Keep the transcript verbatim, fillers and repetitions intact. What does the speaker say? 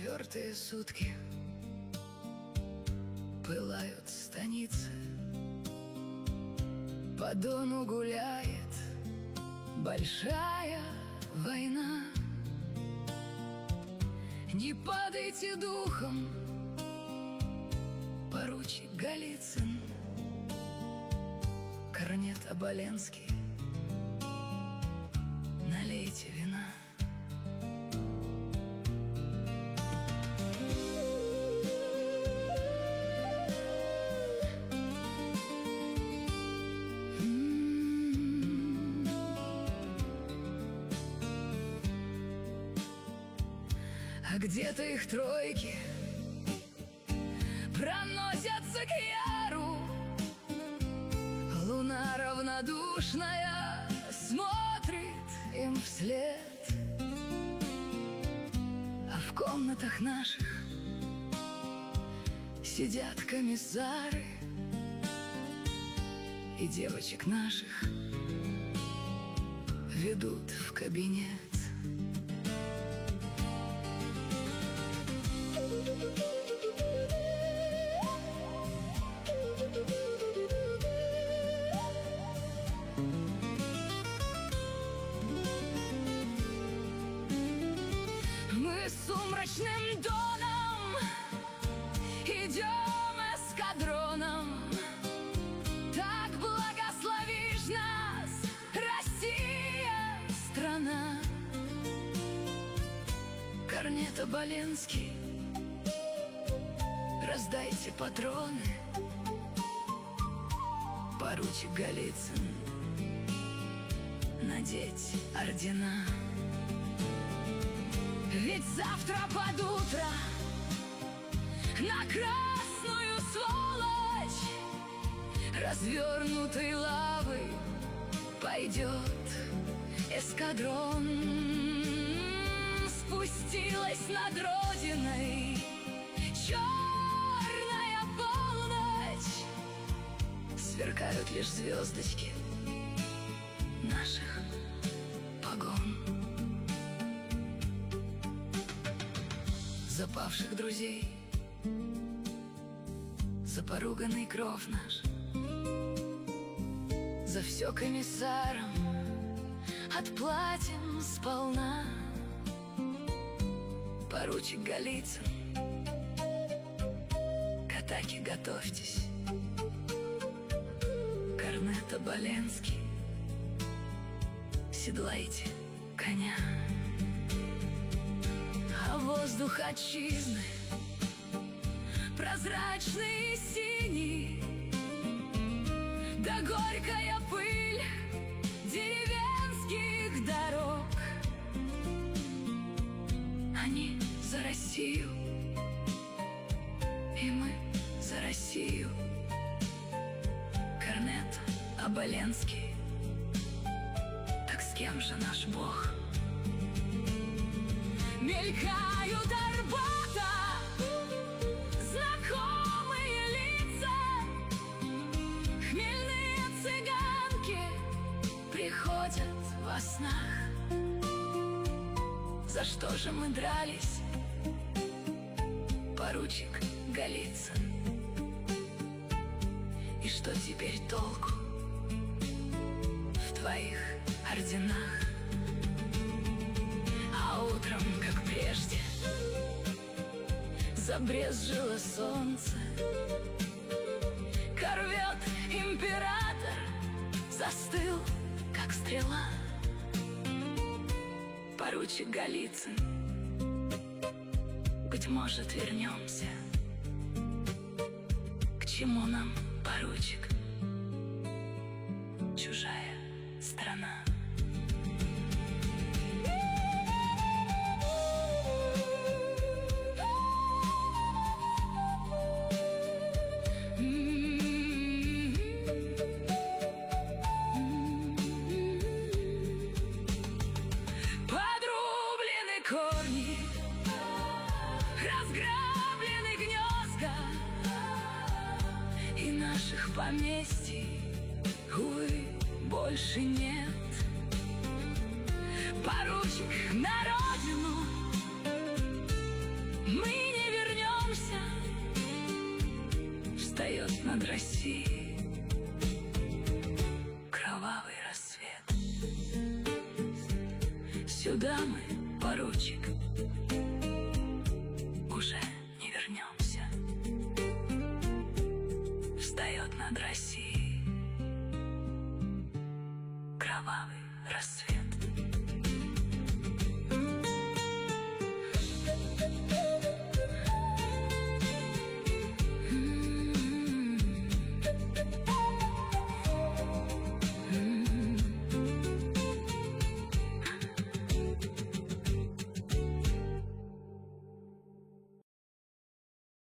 Четвертые сутки пылают станицы, по Дону гуляет большая война. Не падайте духом, поручик Голицын, корнет Оболенский, налейте вина. А где-то их тройки проносятся к яру. Луна равнодушная смотрит им вслед, а в комнатах наших сидят комиссары, и девочек наших ведут в кабинет. Мы с сумрачным Доном идем эскадроном. Так благословишь нас, Россия, страна. Корнет Оболенский, раздайте патроны. Поручик Голицын, надеть ордена. Ведь завтра под утро на красную сволочь развернутой лавой пойдет эскадрон. Спустилась над Родиной черная полночь, сверкают лишь звездочки наших погон. За павших друзей, за поруганный кров наш, за все комиссарам отплатим сполна. Поручик Голицын, к атаке готовьтесь. Корнет Оболенский, седлайте коня. А воздух отчизны прозрачный и синий, да горькая пыль деревенских дорог. Они за Россию, и мы за Россию. Корнет Оболенский, так с кем же наш Бог? Мелькают Арбата знакомые лица, хмельные цыганки приходят во снах. За что же мы дрались, поручик Голицын? И что теперь толку в твоих орденах? А утром, как прежде, забрезжило солнце. Корвет император застыл, как стрела. Поручик Голицын, быть может, вернемся. К чему нам, поручик, чужая страна? Разграблены гнезда, и наших поместий, увы, больше нет. Поручик, на родину мы не вернемся. Встает над Россией кровавый рассвет. Сюда мы, поручик, уже не вернемся. Встает над Россией кровавый рассвет.